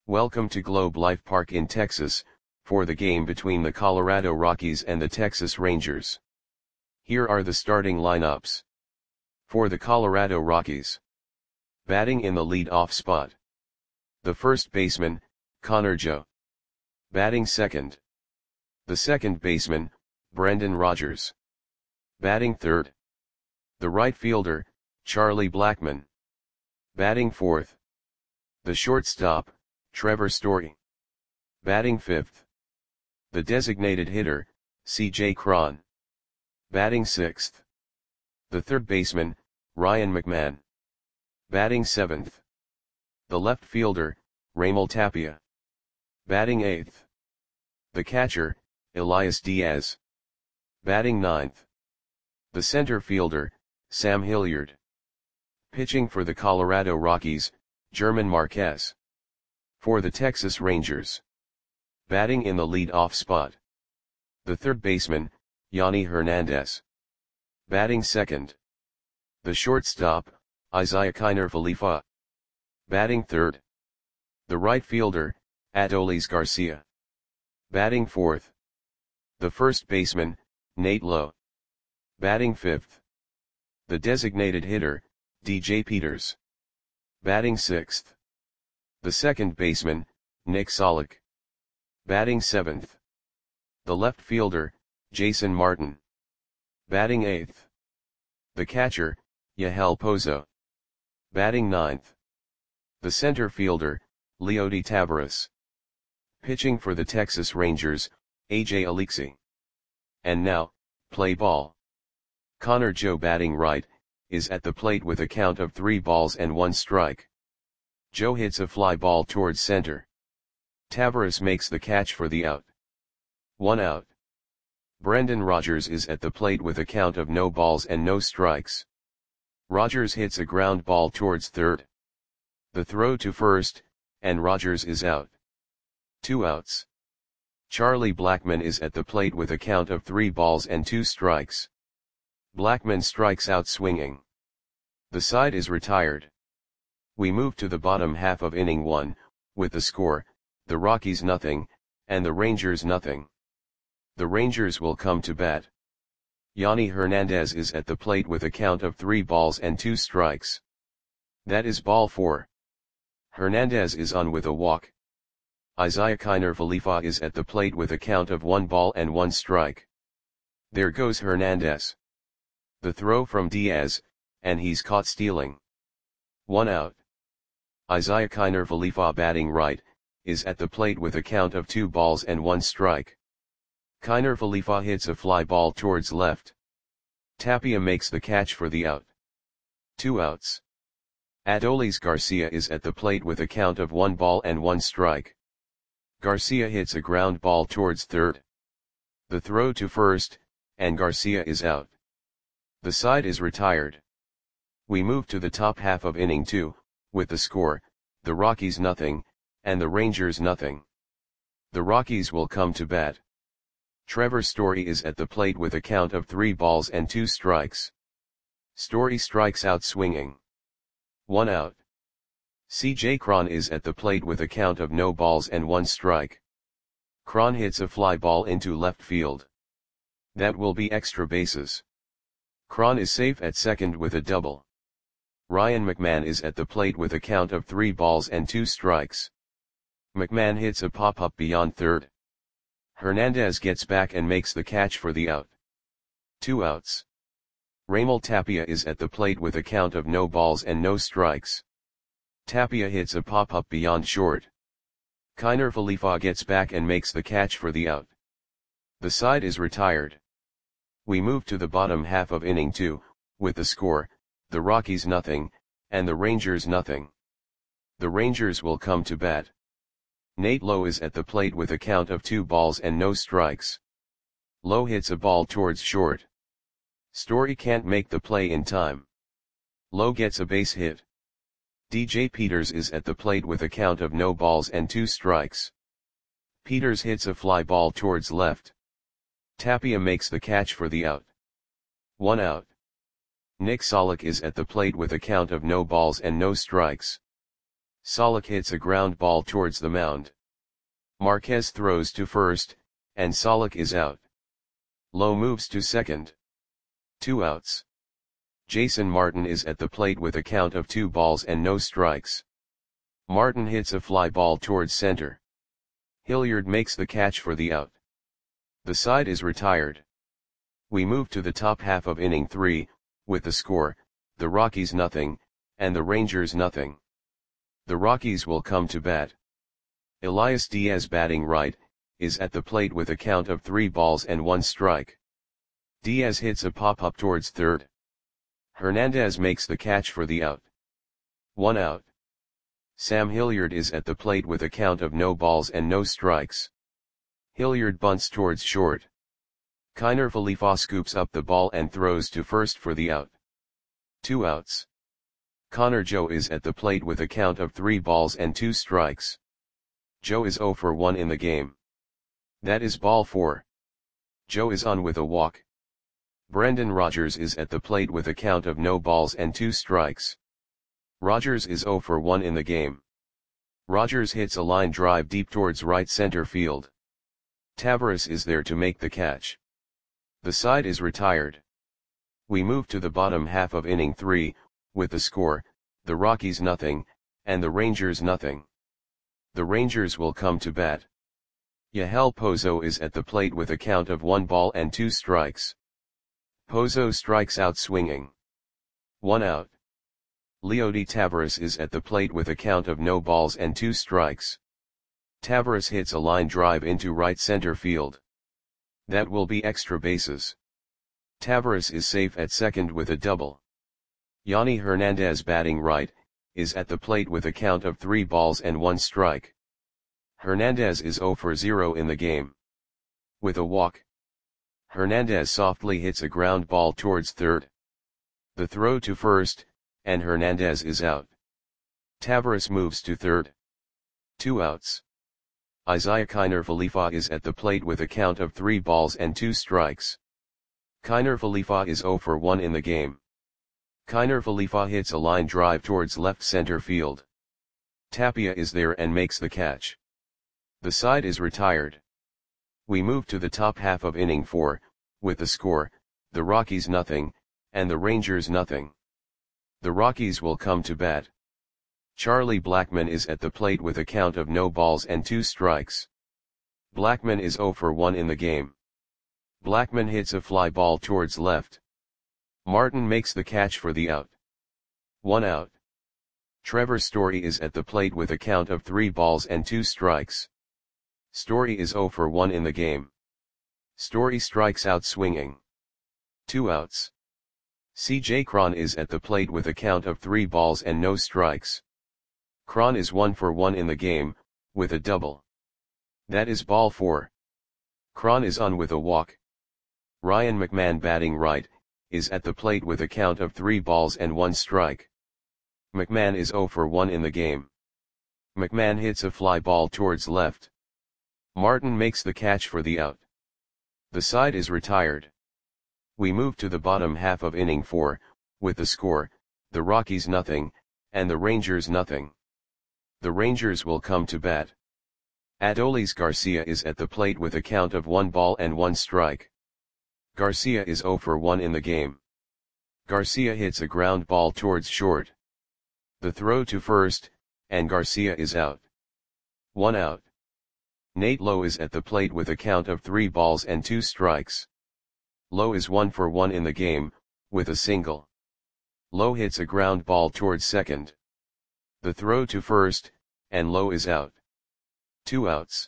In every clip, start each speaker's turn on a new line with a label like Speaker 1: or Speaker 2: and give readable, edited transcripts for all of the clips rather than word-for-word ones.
Speaker 1: Welcome to Globe Life Park in Texas, for the game between the Colorado Rockies and the Texas Rangers. Here are the starting lineups. For the Colorado Rockies. Batting in the lead-off spot. The first baseman, Connor Joe. Batting second. The second baseman, Brendan Rodgers. Batting third. The right fielder, Charlie Blackmon. Batting fourth. The shortstop, Trevor Story. Batting fifth. The designated hitter, C.J. Cron. Batting sixth. The third baseman, Ryan McMahon. Batting seventh. The left fielder, Raimel Tapia. Batting eighth. The catcher, Elias Diaz. Batting ninth. The center fielder, Sam Hilliard. Pitching for the Colorado Rockies, German Marquez. For the Texas Rangers. Batting in the lead-off spot. The third baseman, Yonny Hernandez. Batting second. The shortstop, Isiah Kiner Falefa. Batting third. The right fielder, Adolis Garcia. Batting fourth. The first baseman, Nate Lowe. Batting fifth. The designated hitter, DJ Peters. Batting sixth. The second baseman, Nick Solak. Batting seventh. The left fielder, Jason Martin. Batting eighth. The catcher, Yahel Pozo. Batting ninth. The center fielder, Leody Taveras. Pitching for the Texas Rangers, AJ Alexy. And now, play ball. Connor Joe batting right, is at the plate with a count of 3 balls and 1 strike. Joe hits a fly ball towards center. Taveras makes the catch for the out. 1 out. Brendan Rodgers is at the plate with a count of no balls and no strikes. Rodgers hits a ground ball towards third. The throw to first, and Rodgers is out. 2 outs. Charlie Blackmon is at the plate with a count of 3 balls and 2 strikes. Blackmon strikes out swinging. The side is retired. We move to the bottom half of inning 1, with the score, the Rockies nothing, and the Rangers nothing. The Rangers will come to bat. Yonny Hernandez is at the plate with a count of 3 balls and 2 strikes. That is ball 4. Hernandez is on with a walk. Isiah Kiner Falefa is at the plate with a count of 1 ball and 1 strike. There goes Hernandez. The throw from Diaz, and he's caught stealing. 1 out. Isiah Kiner Falefa batting right, is at the plate with a count of 2 balls and 1 strike. Kiner Falefa hits a fly ball towards left. Tapia makes the catch for the out. 2 outs. Adolis Garcia is at the plate with a count of 1 ball and 1 strike. Garcia hits a ground ball towards third. The throw to first, and Garcia is out. The side is retired. We move to the top half of inning 2, with the score, the Rockies nothing, and the Rangers nothing. The Rockies will come to bat. Trevor Story is at the plate with a count of 3 balls and 2 strikes. Story strikes out swinging. 1 out. C.J. Cron is at the plate with a count of no balls and 1 strike. Cron hits a fly ball into left field. That will be extra bases. Cron is safe at second with a double. Ryan McMahon is at the plate with a count of 3 balls and 2 strikes. McMahon hits a pop-up beyond third. Hernandez gets back and makes the catch for the out. 2 outs. Raimel Tapia is at the plate with a count of no balls and no strikes. Tapia hits a pop-up beyond short. Kiner Falefa gets back and makes the catch for the out. The side is retired. We move to the bottom half of inning 2, with the score, the Rockies nothing, and the Rangers nothing. The Rangers will come to bat. Nate Lowe is at the plate with a count of 2 balls and no strikes. Lowe hits a ball towards short. Story can't make the play in time. Lowe gets a base hit. DJ Peters is at the plate with a count of no balls and 2 strikes. Peters hits a fly ball towards left. Tapia makes the catch for the out. 1 out. Nick Solak is at the plate with a count of no balls and no strikes. Solak hits a ground ball towards the mound. Marquez throws to first, and Solak is out. Lowe moves to second. 2 outs. Jason Martin is at the plate with a count of 2 balls and no strikes. Martin hits a fly ball towards center. Hilliard makes the catch for the out. The side is retired. We move to the top half of inning 3, with the score, the Rockies nothing, and the Rangers nothing. The Rockies will come to bat. Elias Diaz batting right, is at the plate with a count of 3 balls and 1 strike. Diaz hits a pop-up towards third. Hernandez makes the catch for the out. 1 out. Sam Hilliard is at the plate with a count of no balls and no strikes. Hilliard bunts towards short. Kiner Falefa scoops up the ball and throws to first for the out. 2 outs. Connor Joe is at the plate with a count of 3 balls and 2 strikes. Joe is 0 for 1 in the game. That is ball 4. Joe is on with a walk. Brendan Rodgers is at the plate with a count of no balls and 2 strikes. Rodgers is 0 for 1 in the game. Rodgers hits a line drive deep towards right center field. Taveras is there to make the catch. The side is retired. We move to the bottom half of inning 3, with the score, the Rockies nothing, and the Rangers nothing. The Rangers will come to bat. Yahel Pozo is at the plate with a count of 1 ball and 2 strikes. Pozo strikes out swinging. 1 out. Leody Taveras is at the plate with a count of no balls and 2 strikes. Taveras hits a line drive into right center field. That will be extra bases. Taveras is safe at second with a double. Yanni Hernandez batting right, is at the plate with a count of 3 balls and 1 strike. Hernandez is 0 for 0 in the game. With a walk. Hernandez softly hits a ground ball towards third. The throw to first, and Hernandez is out. Taveras moves to third. 2 outs. Isiah Kiner Falefa is at the plate with a count of 3 balls and 2 strikes. Kiner Falefa is 0 for 1 in the game. Kiner Falefa hits a line drive towards left center field. Tapia is there and makes the catch. The side is retired. We move to the top half of inning 4, with the score, the Rockies nothing, and the Rangers nothing. The Rockies will come to bat. Charlie Blackmon is at the plate with a count of no balls and 2 strikes. Blackmon is 0 for 1 in the game. Blackmon hits a fly ball towards left. Martin makes the catch for the out. 1 out. Trevor Story is at the plate with a count of 3 balls and 2 strikes. Story is 0 for 1 in the game. Story strikes out swinging. 2 outs. C.J. Cron is at the plate with a count of 3 balls and no strikes. Cron is 1 for 1 in the game, with a double. That is ball 4. Cron is on with a walk. Ryan McMahon batting right, is at the plate with a count of 3 balls and 1 strike. McMahon is 0 for 1 in the game. McMahon hits a fly ball towards left. Martin makes the catch for the out. The side is retired. We move to the bottom half of inning 4, with the score, the Rockies nothing, and the Rangers nothing. The Rangers will come to bat. Adolis Garcia is at the plate with a count of 1 ball and 1 strike. Garcia is 0 for 1 in the game. Garcia hits a ground ball towards short. The throw to first, and Garcia is out. 1 out. Nate Lowe is at the plate with a count of 3 balls and 2 strikes. Lowe is 1 for 1 in the game, with a single. Lowe hits a ground ball towards second. The throw to first, and Lowe is out. 2 outs.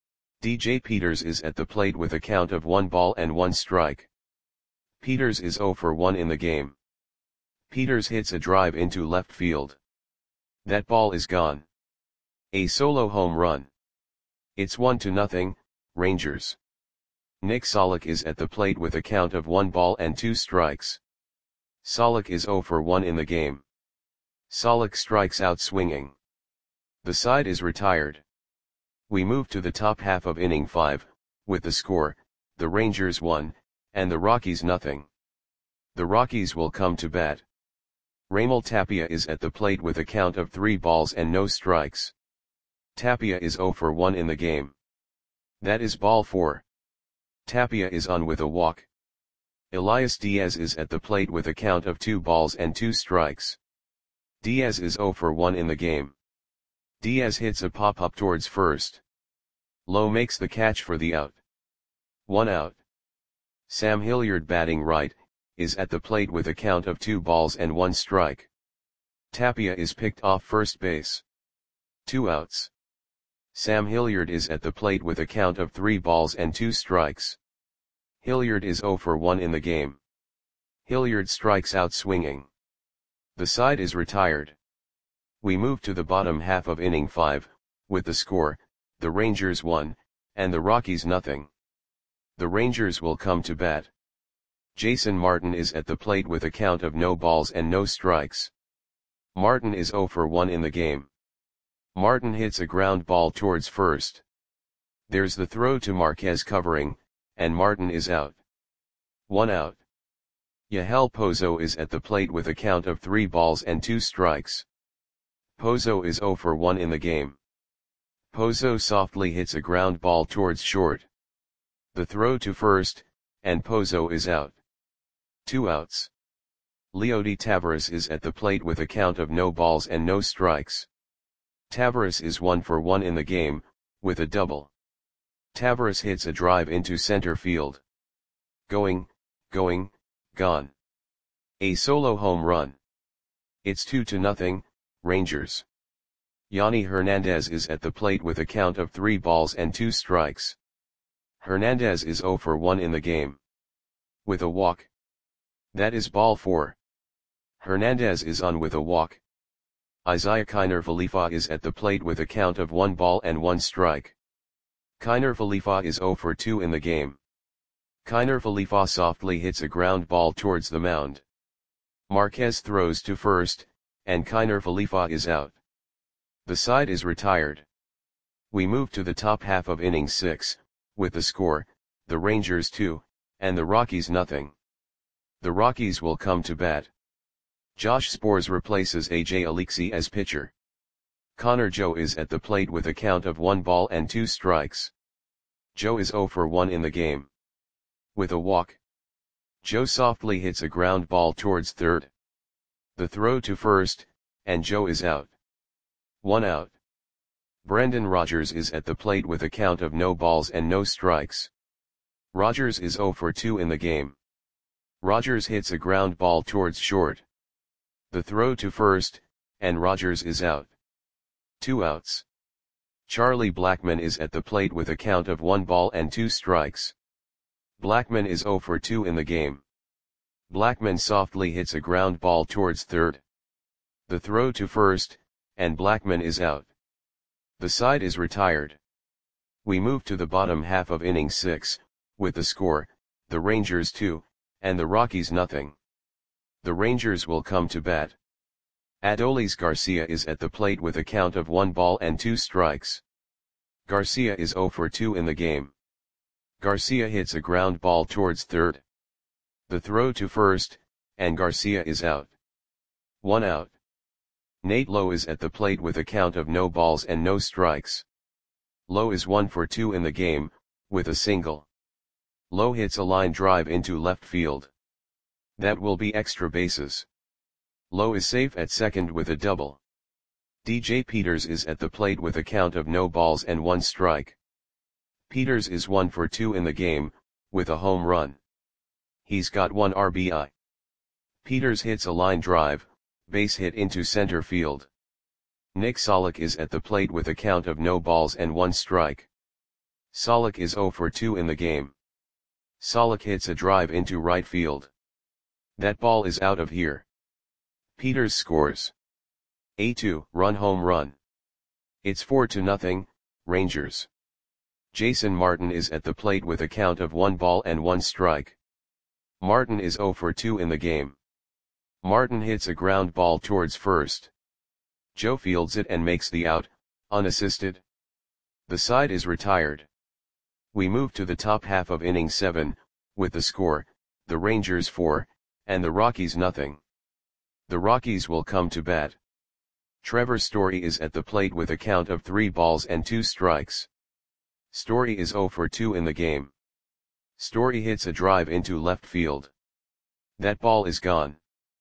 Speaker 1: DJ Peters is at the plate with a count of 1 ball and 1 strike. Peters is 0 for 1 in the game. Peters hits a drive into left field. That ball is gone. A solo home run. It's 1-0, Rangers. Nick Solak is at the plate with a count of 1 ball and 2 strikes. Solak is 0 for 1 in the game. Solak strikes out swinging. The side is retired. We move to the top half of inning 5, with the score, the Rangers 1, and the Rockies nothing. The Rockies will come to bat. Raimel Tapia is at the plate with a count of 3 balls and no strikes. Tapia is 0 for 1 in the game. That is ball 4. Tapia is on with a walk. Elias Diaz is at the plate with a count of 2 balls and 2 strikes. Diaz is 0 for 1 in the game. Diaz hits a pop-up towards first. Lowe makes the catch for the out. 1 out. Sam Hilliard, batting right, is at the plate with a count of 2 balls and 1 strike. Tapia is picked off first base. 2 outs. Sam Hilliard is at the plate with a count of 3 balls and 2 strikes. Hilliard is 0 for 1 in the game. Hilliard strikes out swinging. The side is retired. We move to the bottom half of inning 5, with the score, the Rangers 1, and the Rockies nothing. The Rangers will come to bat. Jason Martin is at the plate with a count of no balls and no strikes. Martin is 0 for 1 in the game. Martin hits a ground ball towards first. There's the throw to Marquez covering, and Martin is out. 1 out. Yahel Pozo is at the plate with a count of 3 balls and 2 strikes. Pozo is 0 for 1 in the game. Pozo softly hits a ground ball towards short. The throw to first, and Pozo is out. 2 outs. Leody Taveras is at the plate with a count of no balls and no strikes. Taveras is 1 for 1 in the game, with a double. Taveras hits a drive into center field. Going, gone. A solo home run. It's 2-0, Rangers. Yanni Hernandez is at the plate with a count of 3 balls and 2 strikes. Hernandez is 0 for 1 in the game. With a walk. That is ball 4. Hernandez is on with a walk. Isaiah Kiner Falefa is at the plate with a count of 1 ball and 1 strike. Kiner Falefa is 0 for 2 in the game. Kiner Falefa softly hits a ground ball towards the mound. Marquez throws to first, and Kiner Falefa is out. The side is retired. We move to the top half of inning 6, with the score, the Rangers 2, and the Rockies nothing. The Rockies will come to bat. Josh Sborz replaces AJ Alexy as pitcher. Connor Joe is at the plate with a count of 1 ball and 2 strikes. Joe is 0 for 1 in the game. With a walk. Joe softly hits a ground ball towards third. The throw to first, and Joe is out. 1 out. Brendan Rodgers is at the plate with a count of no balls and no strikes. Rodgers is 0 for 2 in the game. Rodgers hits a ground ball towards short. The throw to first, and Rodgers is out. 2 outs. Charlie Blackmon is at the plate with a count of 1 ball and 2 strikes. Blackmon is 0 for 2 in the game. Blackmon softly hits a ground ball towards third. The throw to first, and Blackmon is out. The side is retired. We move to the bottom half of inning 6, with the score, the Rangers 2, and the Rockies nothing. The Rangers will come to bat. Adolis Garcia is at the plate with a count of 1 ball and 2 strikes. Garcia is 0 for 2 in the game. Garcia hits a ground ball towards third. The throw to first, and Garcia is out. 1 out. Nate Lowe is at the plate with a count of no balls and no strikes. Lowe is 1 for 2 in the game, with a single. Lowe hits a line drive into left field. That will be extra bases. Lowe is safe at second with a double. DJ Peters is at the plate with a count of no balls and 1 strike. Peters is 1 for 2 in the game, with a home run. He's got 1 RBI. Peters hits a line drive, base hit into center field. Nick Solak is at the plate with a count of no balls and 1 strike. Solak is 0 for 2 in the game. Solak hits a drive into right field. That ball is out of here. Peters scores. A 2-run home run. It's 4-0, Rangers. Jason Martin is at the plate with a count of 1 ball and 1 strike. Martin is 0 for 2 in the game. Martin hits a ground ball towards first. Joe fields it and makes the out, unassisted. The side is retired. We move to the top half of inning 7, with the score, the Rangers 4, and the Rockies nothing. The Rockies will come to bat. Trevor Story is at the plate with a count of 3 balls and 2 strikes. Story is 0 for 2 in the game. Story hits a drive into left field. That ball is gone.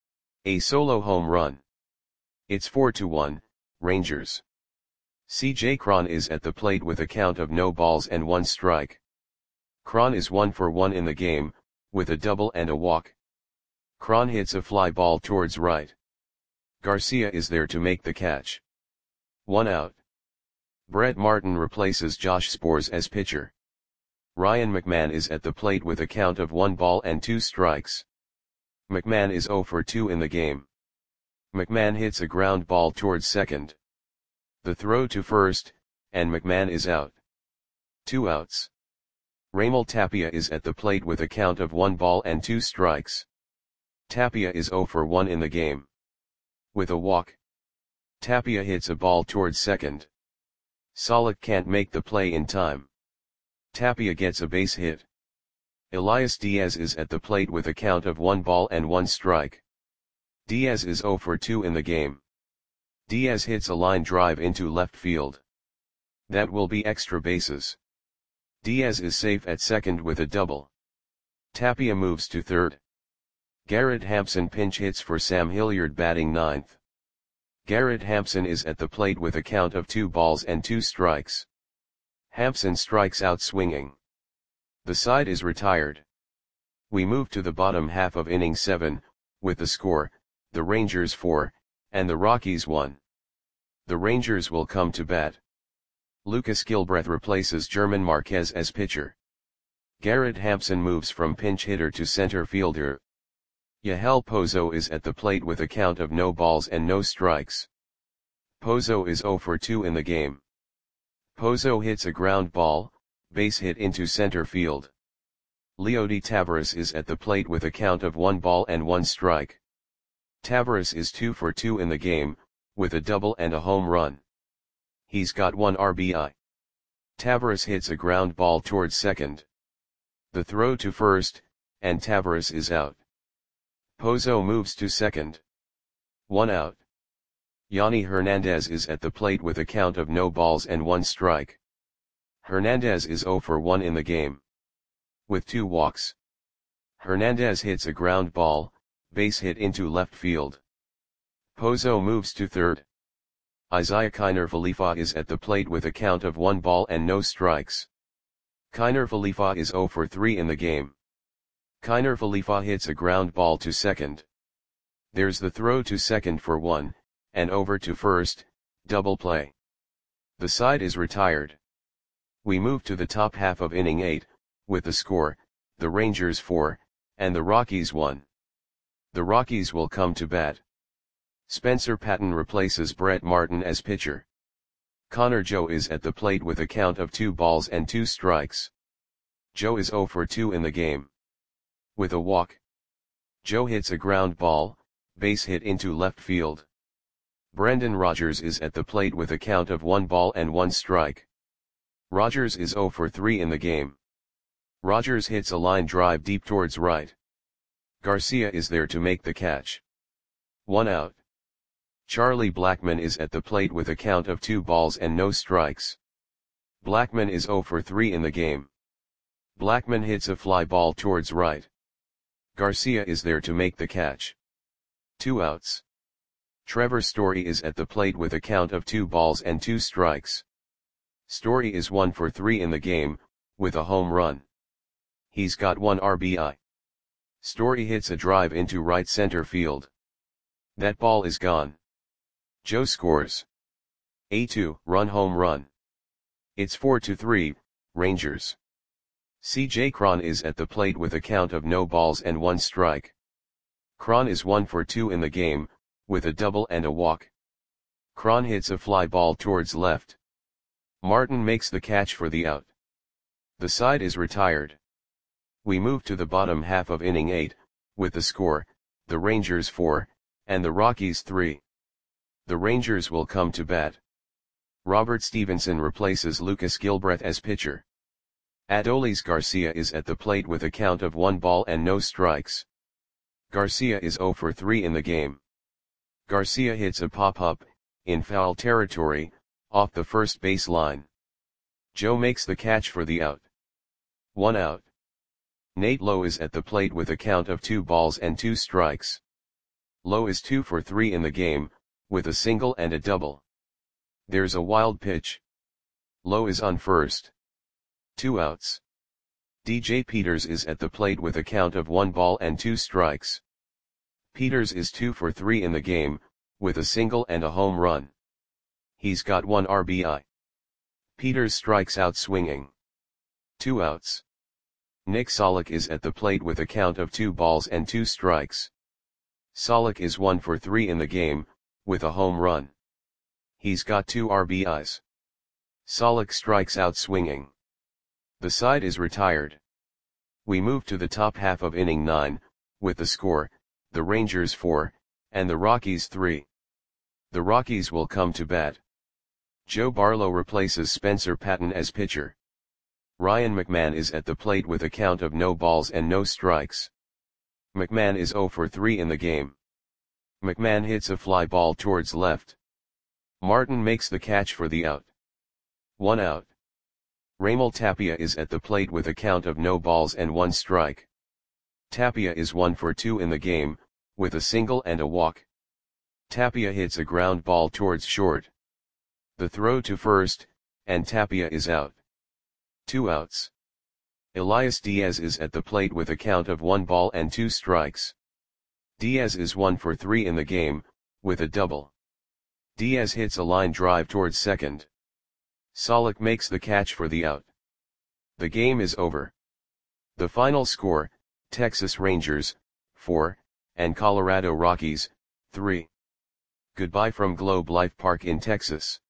Speaker 1: A solo home run. It's 4-1, Rangers. C.J. Cron is at the plate with a count of no balls and 1 strike. Cron is 1 for 1 in the game, with a double and a walk. Cron hits a fly ball towards right. Garcia is there to make the catch. 1 out. Brett Martin replaces Josh Sborz as pitcher. Ryan McMahon is at the plate with a count of 1 ball and 2 strikes. McMahon is 0 for 2 in the game. McMahon hits a ground ball towards second. The throw to first, and McMahon is out. 2 outs. Raimel Tapia is at the plate with a count of 1 ball and 2 strikes. Tapia is 0 for 1 in the game. With a walk. Tapia hits a ball towards second. Solak can't make the play in time. Tapia gets a base hit. Elias Diaz is at the plate with a count of 1 ball and 1 strike. Diaz is 0 for 2 in the game. Diaz hits a line drive into left field. That will be extra bases. Diaz is safe at second with a double. Tapia moves to third. Garrett Hampson pinch hits for Sam Hilliard batting ninth. Garrett Hampson is at the plate with a count of 2 balls and 2 strikes. Hampson strikes out swinging. The side is retired. We move to the bottom half of inning 7, with the score, the Rangers 4, and the Rockies 1. The Rangers will come to bat. Lucas Gilbreth replaces German Marquez as pitcher. Garrett Hampson moves from pinch hitter to center fielder. Yahel Pozo is at the plate with a count of no balls and no strikes. Pozo is 0 for 2 in the game. Pozo hits a ground ball, base hit into center field. Leody Taveras is at the plate with a count of 1 ball and 1 strike. Taveras is 2 for 2 in the game, with a double and a home run. He's got 1 RBI. Taveras hits a ground ball towards second. The throw to first, and Taveras is out. Pozo moves to second. 1 out. Yanni Hernandez is at the plate with a count of no balls and 1 strike. Hernandez is 0 for 1 in the game. With 2 walks. Hernandez hits a ground ball, base hit into left field. Pozo moves to third. Isaiah Kiner Falefa is at the plate with a count of 1 ball and no strikes. Kiner Falefa is 0 for 3 in the game. Kiner Falefa hits a ground ball to second. There's the throw to second for 1, and over to first, double play. The side is retired. We move to the top half of inning 8, with the score, the Rangers 4, and the Rockies 1. The Rockies will come to bat. Spencer Patton replaces Brett Martin as pitcher. Connor Joe is at the plate with a count of 2 balls and 2 strikes. Joe is 0 for 2 in the game. With a walk. Joe hits a ground ball, base hit into left field. Brendan Rodgers is at the plate with a count of 1 ball and 1 strike. Rodgers is 0 for 3 in the game. Rodgers hits a line drive deep towards right. Garcia is there to make the catch. 1 out. Charlie Blackmon is at the plate with a count of 2 balls and no strikes. Blackmon is 0 for 3 in the game. Blackmon hits a fly ball towards right. Garcia is there to make the catch. 2 outs. Trevor Story is at the plate with a count of 2 balls and 2 strikes. Story is 1 for 3 in the game, with a home run. He's got 1 RBI. Story hits a drive into right center field. That ball is gone. Joe scores a 2-run home run. It's 4-3, Rangers. C.J. Cron is at the plate with a count of no balls and 1 strike. Cron is 1 for 2 in the game, with a double and a walk. Cron hits a fly ball towards left. Martin makes the catch for the out. The side is retired. We move to the bottom half of inning 8, with the score, the Rangers 4, and the Rockies 3. The Rangers will come to bat. Robert Stevenson replaces Lucas Gilbreth as pitcher. Adolis Garcia is at the plate with a count of 1 ball and no strikes. Garcia is 0 for 3 in the game. Garcia hits a pop-up, in foul territory, off the first base line. Joe makes the catch for the out. 1 out. Nate Lowe is at the plate with a count of 2 balls and 2 strikes. Lowe is 2 for 3 in the game, with a single and a double. There's a wild pitch. Lowe is on first. 2 outs. DJ Peters is at the plate with a count of 1 ball and 2 strikes. Peters is 2 for 3 in the game, with a single and a home run. He's got 1 RBI. Peters strikes out swinging. 2 outs. Nick Solak is at the plate with a count of 2 balls and 2 strikes. Solak is 1 for 3 in the game, with a home run. He's got 2 RBIs. Solak strikes out swinging. The side is retired. We move to the top half of inning 9, with the score, the Rangers 4, and the Rockies 3. The Rockies will come to bat. Joe Barlow replaces Spencer Patton as pitcher. Ryan McMahon is at the plate with a count of no balls and no strikes. McMahon is 0 for 3 in the game. McMahon hits a fly ball towards left. Martin makes the catch for the out. 1 out. Raimel Tapia is at the plate with a count of no balls and 1 strike. Tapia is 1 for 2 in the game, with a single and a walk. Tapia hits a ground ball towards short. The throw to first, and Tapia is out. 2 outs. Elias Diaz is at the plate with a count of 1 ball and 2 strikes. Diaz is 1 for 3 in the game, with a double. Diaz hits a line drive towards second. Solak makes the catch for the out. The game is over. The final score, Texas Rangers, 4, and Colorado Rockies, 3. Goodbye from Globe Life Park in Texas.